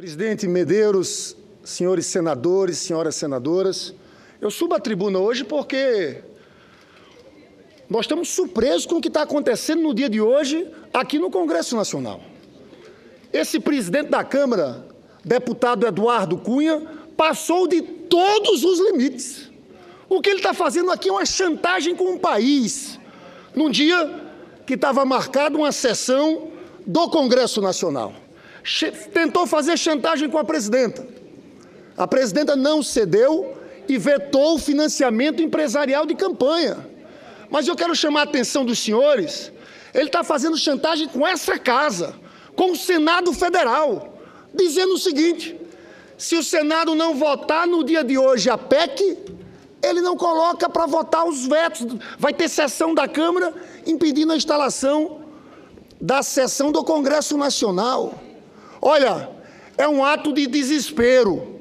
Presidente Medeiros, senhores senadores, senhoras senadoras, eu subo à tribuna hoje porque nós estamos surpresos com o que está acontecendo no dia de hoje aqui no Congresso Nacional. Esse presidente da Câmara, deputado Eduardo Cunha, passou de todos os limites. O que ele está fazendo aqui é uma chantagem com o país, num dia que estava marcado uma sessão do Congresso Nacional. Tentou fazer chantagem com a presidenta. A presidenta não cedeu e vetou o financiamento empresarial de campanha. Mas eu quero chamar a atenção dos senhores, ele está fazendo chantagem com essa casa, com o Senado Federal, dizendo o seguinte: se o Senado não votar no dia de hoje a PEC, ele não coloca para votar os vetos. Vai ter sessão da Câmara impedindo a instalação da sessão do Congresso Nacional. Olha, é um ato de desespero,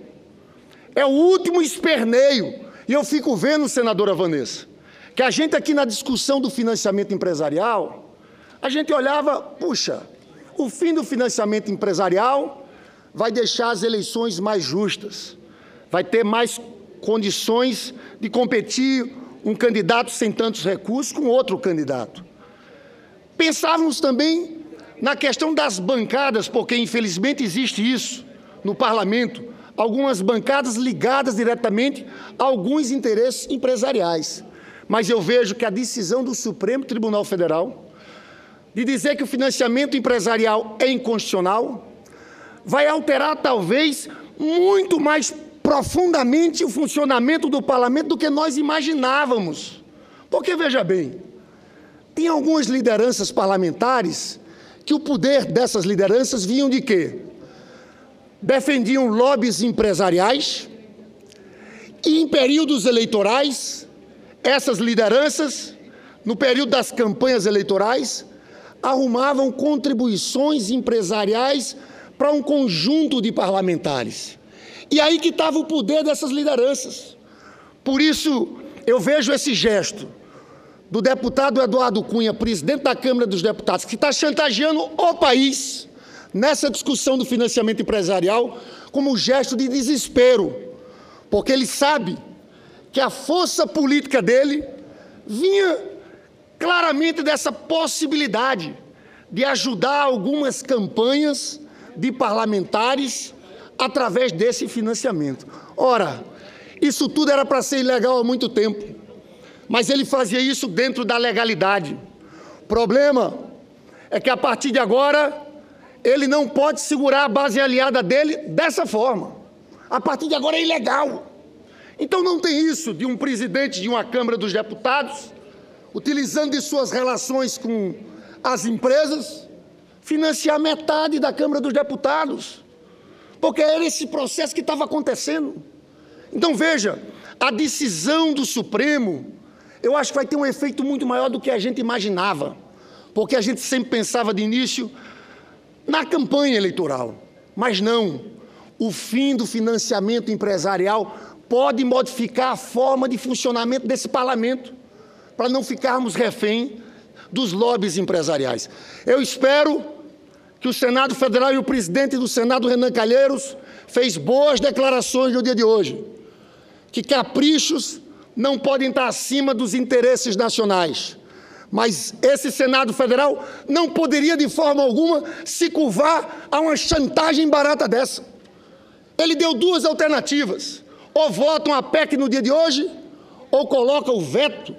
é o último esperneio. E eu fico vendo, senadora Vanessa, que a gente aqui na discussão do financiamento empresarial, a gente olhava, puxa, o fim do financiamento empresarial vai deixar as eleições mais justas, vai ter mais condições de competir um candidato sem tantos recursos com outro candidato. Pensávamos também na questão das bancadas, porque infelizmente existe isso no parlamento, algumas bancadas ligadas diretamente a alguns interesses empresariais. Mas eu vejo que a decisão do Supremo Tribunal Federal de dizer que o financiamento empresarial é inconstitucional vai alterar talvez muito mais profundamente o funcionamento do parlamento do que nós imaginávamos. Porque, veja bem, tem algumas lideranças parlamentares que o poder dessas lideranças vinham de quê? Defendiam lobbies empresariais e em períodos eleitorais, essas lideranças, no período das campanhas eleitorais, arrumavam contribuições empresariais para um conjunto de parlamentares. E aí que estava o poder dessas lideranças. Por isso, eu vejo esse gesto do deputado Eduardo Cunha, presidente da Câmara dos Deputados, que está chantageando o país nessa discussão do financiamento empresarial, como um gesto de desespero, porque ele sabe que a força política dele vinha claramente dessa possibilidade de ajudar algumas campanhas de parlamentares através desse financiamento. Ora, isso tudo era para ser ilegal há muito tempo, mas ele fazia isso dentro da legalidade. O problema é que, a partir de agora, ele não pode segurar a base aliada dele dessa forma. A partir de agora é ilegal. Então não tem isso de um presidente de uma Câmara dos Deputados, utilizando de suas relações com as empresas, financiar metade da Câmara dos Deputados, porque era esse processo que estava acontecendo. Então veja, a decisão do Supremo, eu acho que vai ter um efeito muito maior do que a gente imaginava, porque a gente sempre pensava de início na campanha eleitoral, mas não. O fim do financiamento empresarial pode modificar a forma de funcionamento desse parlamento, para não ficarmos refém dos lobbies empresariais. Eu espero que o Senado Federal e o presidente do Senado, Renan Calheiros, fez boas declarações no dia de hoje, que caprichos não podem estar acima dos interesses nacionais. Mas esse Senado Federal não poderia, de forma alguma, se curvar a uma chantagem barata dessa. Ele deu duas alternativas: ou votam a PEC no dia de hoje, ou coloca o veto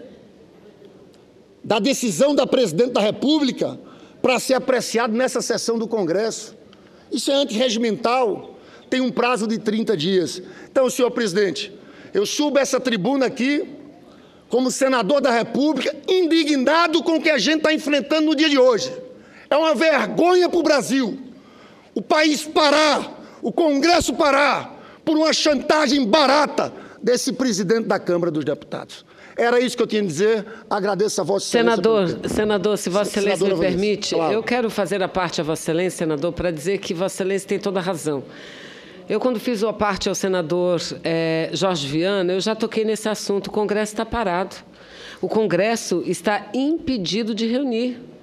da decisão da presidente da República para ser apreciado nessa sessão do Congresso. Isso é antirregimental, tem um prazo de 30 dias. Então, senhor presidente, eu subo essa tribuna aqui como senador da República, indignado com o que a gente está enfrentando no dia de hoje. É uma vergonha para o Brasil, o país parar, o Congresso parar, por uma chantagem barata desse presidente da Câmara dos Deputados. Era isso que eu tinha a dizer. Agradeço a Vossa Excelência. Senador, se Vossa Excelência me permite, claro. Eu quero fazer a parte a Vossa Excelência, senador, para dizer que Vossa Excelência tem toda a razão. Eu, quando fiz a parte ao senador Jorge Viana, eu já toquei nesse assunto. O Congresso está parado. O Congresso está impedido de reunir.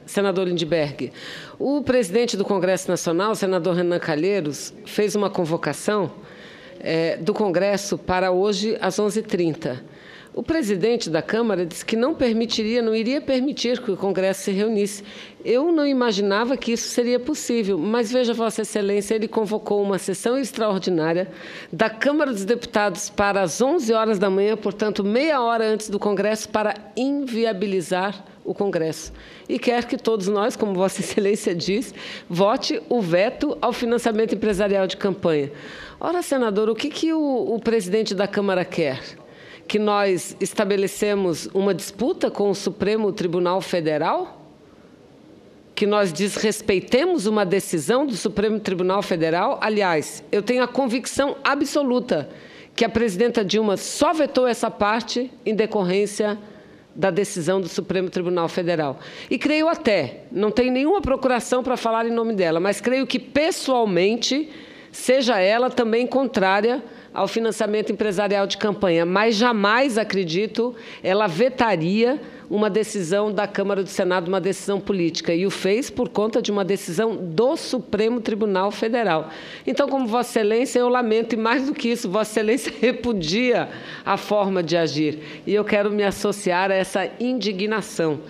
senador Lindbergh. O presidente do Congresso Nacional, o senador Renan Calheiros, fez uma convocação do Congresso para hoje, às 11h30. O presidente da Câmara disse que não iria permitir que o Congresso se reunisse. Eu não imaginava que isso seria possível, mas veja, Vossa Excelência, ele convocou uma sessão extraordinária da Câmara dos Deputados para as 11 horas da manhã, portanto, meia hora antes do Congresso, para inviabilizar o Congresso. E quer que todos nós, como Vossa Excelência diz, vote o veto ao financiamento empresarial de campanha. Ora, senador, o que o presidente da Câmara quer? Que nós estabelecemos uma disputa com o Supremo Tribunal Federal? Que nós desrespeitemos uma decisão do Supremo Tribunal Federal? Aliás, eu tenho a convicção absoluta que a presidenta Dilma só vetou essa parte em decorrência da decisão do Supremo Tribunal Federal. E creio até, não tenho nenhuma procuração para falar em nome dela, mas creio que, pessoalmente, seja ela também contrária ao financiamento empresarial de campanha, mas jamais, acredito, ela vetaria uma decisão da Câmara do Senado, uma decisão política, e o fez por conta de uma decisão do Supremo Tribunal Federal. Então, como Vossa Excelência, eu lamento, e mais do que isso, Vossa Excelência repudia a forma de agir, e eu quero me associar a essa indignação,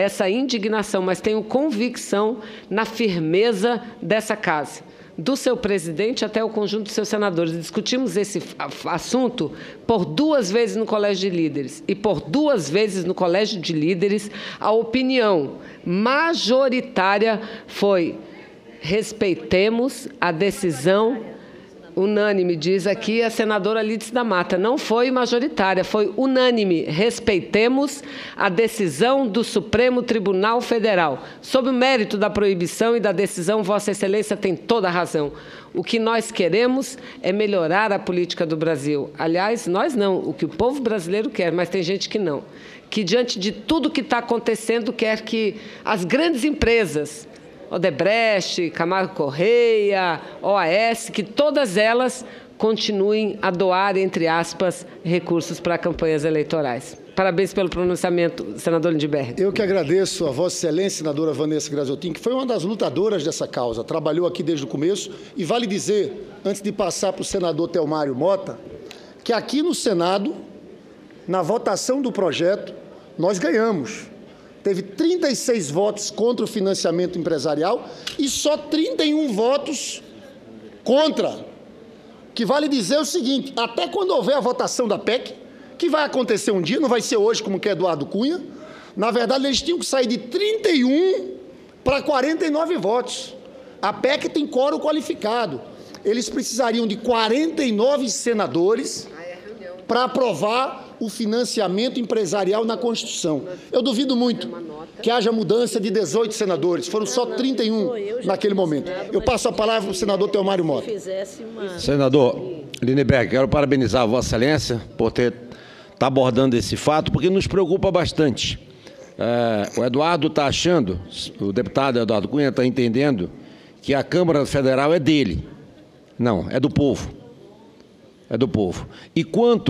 mas tenho convicção na firmeza dessa casa, do seu presidente até o conjunto dos seus senadores. Discutimos esse assunto por 2 vezes no Colégio de Líderes. E por 2 vezes no Colégio de Líderes, a opinião majoritária foi: respeitemos a decisão unânime, diz aqui a senadora Lídice da Mata. Não foi majoritária, foi unânime. Respeitemos a decisão do Supremo Tribunal Federal. Sob o mérito da proibição e da decisão, Vossa Excelência tem toda a razão. O que nós queremos é melhorar a política do Brasil. Aliás, nós não, o que o povo brasileiro quer, mas tem gente que não. Que, diante de tudo que está acontecendo, quer que as grandes empresas, Odebrecht, Camargo Correia, OAS, que todas elas continuem a doar, entre aspas, recursos para campanhas eleitorais. Parabéns pelo pronunciamento, senador Lindbergh. Eu que agradeço a Vossa Excelência, senadora Vanessa Graziotin, que foi uma das lutadoras dessa causa, trabalhou aqui desde o começo, e vale dizer, antes de passar para o senador Telmário Mota, que aqui no Senado, na votação do projeto, nós ganhamos. Teve 36 votos contra o financiamento empresarial e só 31 votos contra. Que vale dizer o seguinte: até quando houver a votação da PEC, que vai acontecer um dia, não vai ser hoje como quer Eduardo Cunha, na verdade eles tinham que sair de 31 para 49 votos. A PEC tem quórum qualificado. Eles precisariam de 49 senadores para aprovar o financiamento empresarial na Constituição. Eu duvido muito que haja mudança de 18 senadores. Foram só 31 naquele momento. Eu passo a palavra para o senador Telmário Mota. Senador Lindbergh, quero parabenizar a Vossa Excelência por estar abordando esse fato, porque nos preocupa bastante. O Eduardo está achando, o deputado Eduardo Cunha está entendendo que a Câmara Federal é dele. Não, é do povo. É do povo. E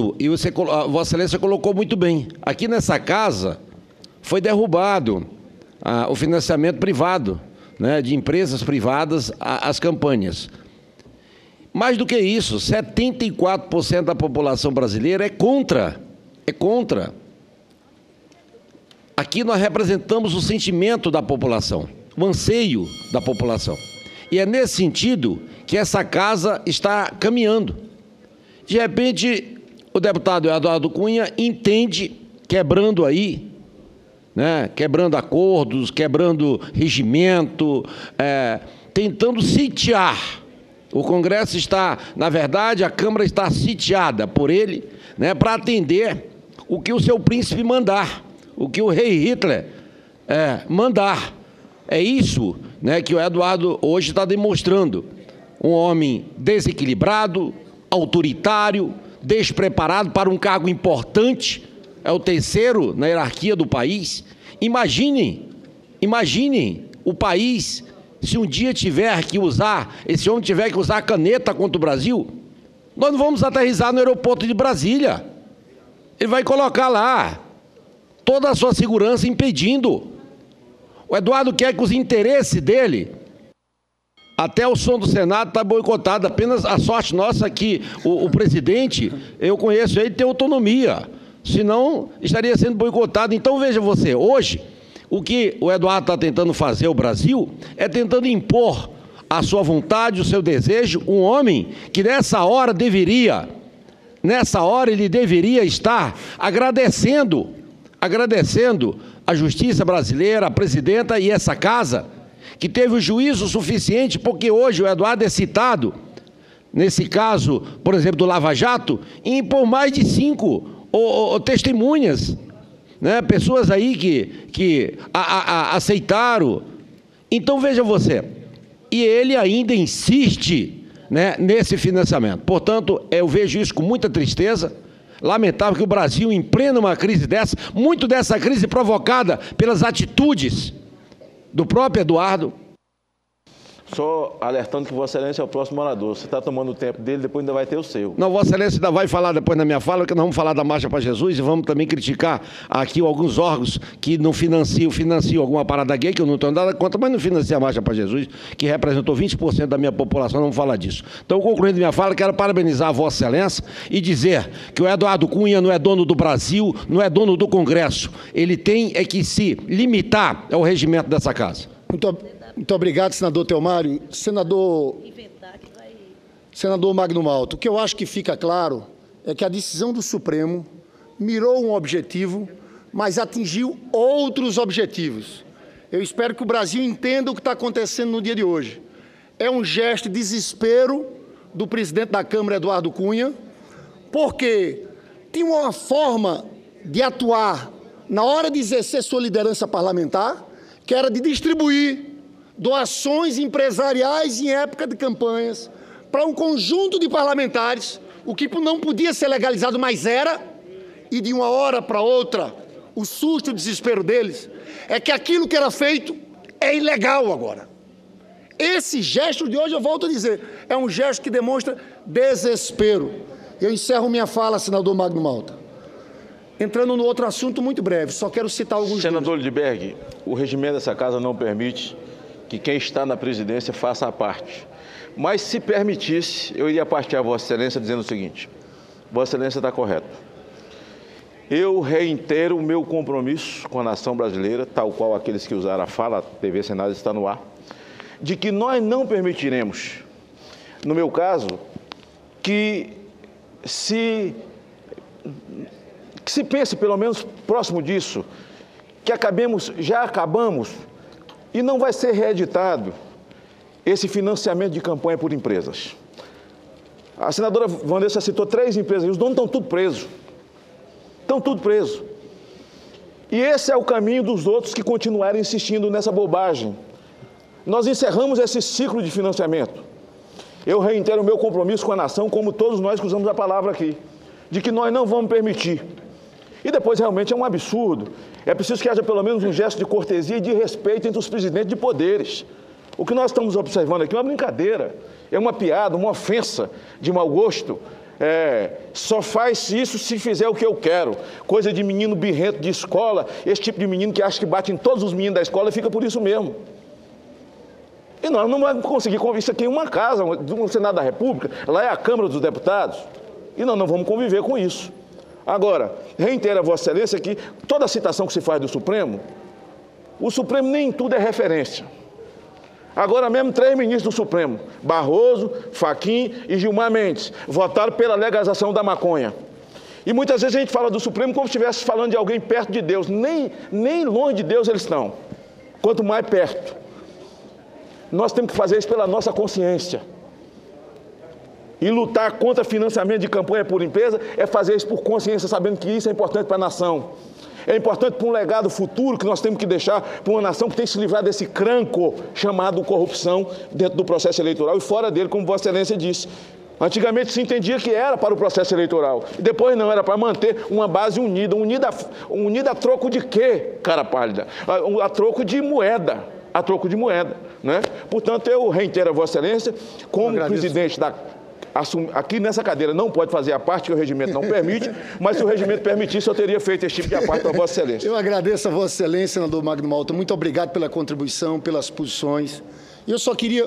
a Vossa Excelência colocou muito bem, aqui nessa casa foi derrubado o financiamento privado, né, de empresas privadas às campanhas. Mais do que isso, 74% da população brasileira é contra. É contra. Aqui nós representamos o sentimento da população, o anseio da população. E é nesse sentido que essa casa está caminhando. De repente, o deputado Eduardo Cunha entende, quebrando aí, né, quebrando acordos, quebrando regimento, tentando sitiar. O Congresso está, na verdade, a Câmara está sitiada por ele, né, para atender o que o seu príncipe mandar, o que o rei Hitler mandar. É isso, né, que o Eduardo hoje está demonstrando. Um homem desequilibrado, autoritário, despreparado para um cargo importante, é o terceiro na hierarquia do país. Imaginem o país, se um dia esse homem tiver que usar a caneta contra o Brasil, nós não vamos aterrissar no aeroporto de Brasília. Ele vai colocar lá toda a sua segurança impedindo. O Eduardo quer que os interesses dele, até o som do Senado está boicotado. Apenas a sorte nossa que o presidente, eu conheço ele, tem autonomia. Senão, estaria sendo boicotado. Então, veja você, hoje, o que o Eduardo está tentando fazer ao Brasil é tentando impor a sua vontade, o seu desejo, um homem que nessa hora ele deveria estar agradecendo a justiça brasileira, a presidenta e essa casa, que teve o juízo suficiente, porque hoje o Eduardo é citado, nesse caso, por exemplo, do Lava Jato, em por mais de 5 testemunhas, né? Pessoas aí que aceitaram. Então, veja você, e ele ainda insiste, né, nesse financiamento. Portanto, eu vejo isso com muita tristeza. Lamentável que o Brasil, em plena uma crise dessa, muito dessa crise provocada pelas atitudes do próprio Eduardo. Só alertando que Vossa Excelência é o próximo orador. Você está tomando o tempo dele, depois ainda vai ter o seu. Não, Vossa Excelência ainda vai falar depois na minha fala, que nós vamos falar da Marcha para Jesus e vamos também criticar aqui alguns órgãos que não financiam alguma parada gay, que eu não tenho nada contra, mas não financia a Marcha para Jesus, que representou 20% da minha população, não vamos falar disso. Então, concluindo minha fala, quero parabenizar a Vossa Excelência e dizer que o Eduardo Cunha não é dono do Brasil, não é dono do Congresso. Ele tem que se limitar ao regimento dessa casa. Muito obrigado, senador Teomário. Senador Magno Malta, o que eu acho que fica claro é que a decisão do Supremo mirou um objetivo, mas atingiu outros objetivos. Eu espero que o Brasil entenda o que está acontecendo no dia de hoje. É um gesto de desespero do presidente da Câmara, Eduardo Cunha, porque tinha uma forma de atuar na hora de exercer sua liderança parlamentar, que era de distribuir doações empresariais em época de campanhas para um conjunto de parlamentares, o que não podia ser legalizado, mas era, e de uma hora para outra, o susto e o desespero deles, é que aquilo que era feito é ilegal agora. Esse gesto de hoje, eu volto a dizer, é um gesto que demonstra desespero. Eu encerro minha fala, senador Magno Malta. Entrando no outro assunto muito breve, só quero citar alguns... Senador Lindbergh, o regimento dessa casa não permite que quem está na presidência faça a parte. Mas, se permitisse, eu iria partir a Vossa Excelência dizendo o seguinte: Vossa Excelência está correto. Eu reitero o meu compromisso com a nação brasileira, tal qual aqueles que usaram a fala, a TV Senado está no ar, de que nós não permitiremos, no meu caso, que se pense, pelo menos próximo disso, que já acabamos, e não vai ser reeditado esse financiamento de campanha por empresas. A senadora Vanessa citou 3 empresas, e os donos estão tudo presos. Estão tudo presos. E esse é o caminho dos outros que continuarem insistindo nessa bobagem. Nós encerramos esse ciclo de financiamento. Eu reitero o meu compromisso com a nação, como todos nós que usamos a palavra aqui, de que nós não vamos permitir. E depois, realmente, é um absurdo. É preciso que haja pelo menos um gesto de cortesia e de respeito entre os presidentes de poderes. O que nós estamos observando aqui é uma brincadeira, é uma piada, uma ofensa de mau gosto. Só faz isso se fizer o que eu quero. Coisa de menino birrento de escola, esse tipo de menino que acha que bate em todos os meninos da escola e fica por isso mesmo. E nós não vamos conseguir conviver. Isso aqui é uma casa, um Senado da República, lá é a Câmara dos Deputados, e nós não vamos conviver com isso. Agora, reitero a Vossa Excelência que toda a citação que se faz do Supremo, o Supremo nem em tudo é referência. Agora mesmo 3 ministros do Supremo, Barroso, Fachin e Gilmar Mendes, votaram pela legalização da maconha. E muitas vezes a gente fala do Supremo como se estivesse falando de alguém perto de Deus. Nem longe de Deus eles estão, quanto mais perto. Nós temos que fazer isso pela nossa consciência. E lutar contra financiamento de campanha por empresa é fazer isso por consciência, sabendo que isso é importante para a nação. É importante para um legado futuro que nós temos que deixar para uma nação que tem que se livrar desse cranco chamado corrupção dentro do processo eleitoral e fora dele, como Vossa Excelência disse. Antigamente se entendia que era para o processo eleitoral, e depois não, era para manter uma base unida. Unida a troco de quê, cara pálida? A troco de moeda. A troco de moeda, né? Portanto, eu reitero a Vossa Excelência, como presidente da aqui nessa cadeira não pode fazer a parte que o regimento não permite, mas se o regimento permitisse, eu teria feito esse tipo de parte para Vossa Excelência. Eu agradeço a Vossa Excelência, senador Magno Malta. Muito obrigado pela contribuição, pelas posições. E eu só queria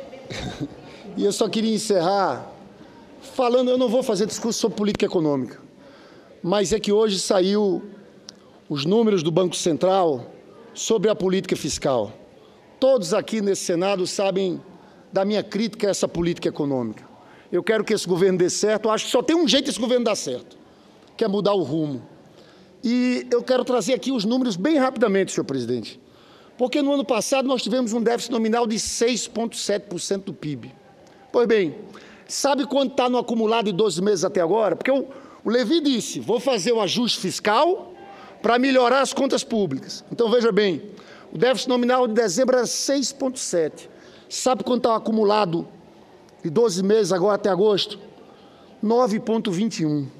encerrar falando, eu não vou fazer discurso sobre política econômica, mas é que hoje saiu os números do Banco Central sobre a política fiscal. Todos aqui nesse Senado sabem da minha crítica a essa política econômica. Eu quero que esse governo dê certo, eu acho que só tem um jeito desse governo dar certo, que é mudar o rumo. E eu quero trazer aqui os números bem rapidamente, senhor presidente, porque no ano passado nós tivemos um déficit nominal de 6,7% do PIB. Pois bem, sabe quanto está no acumulado de 12 meses até agora? Porque o Levi disse, vou fazer um ajuste fiscal para melhorar as contas públicas. Então, veja bem, o déficit nominal de dezembro era 6,7%. Sabe quanto está o acumulado de 12 meses agora até agosto? 9,21.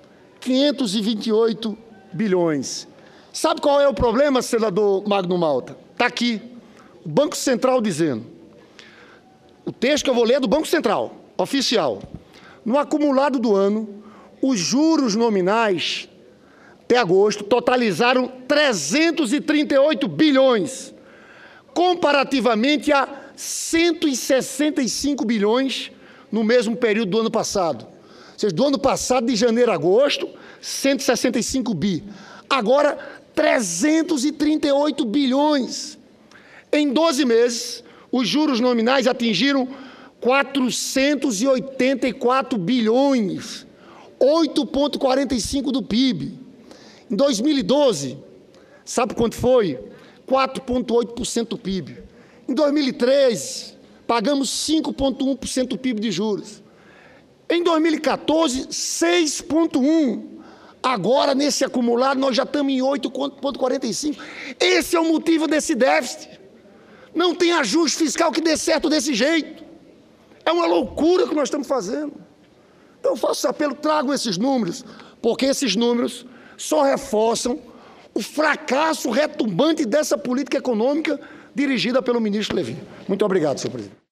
528 bilhões. Sabe qual é o problema, senador Magno Malta? Está aqui, o Banco Central dizendo. O texto que eu vou ler é do Banco Central, oficial. No acumulado do ano, os juros nominais, até agosto, totalizaram 338 bilhões, comparativamente a 165 bilhões no mesmo período do ano passado. Ou seja, do ano passado, de janeiro a agosto, 165 bi. Agora, 338 bilhões. Em 12 meses, os juros nominais atingiram 484 bilhões, 8,45% do PIB. Em 2012, sabe quanto foi? 4,8% do PIB. Em 2013, pagamos 5,1% do PIB de juros. Em 2014, 6,1%. Agora, nesse acumulado, nós já estamos em 8,45%. Esse é o motivo desse déficit. Não tem ajuste fiscal que dê certo desse jeito. É uma loucura que nós estamos fazendo. Então, eu faço apelo, trago esses números, porque esses números só reforçam o fracasso retumbante dessa política econômica dirigida pelo ministro Levi. Muito obrigado, senhor presidente.